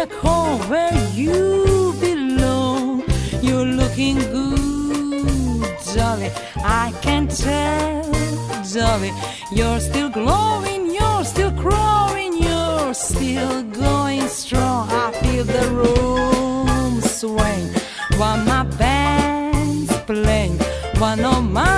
back home where you belong. You're looking good, Dolly, I can tell, Dolly. You're still glowing, you're still growing, you're still going strong. I feel the room swaying while my band's playing one of my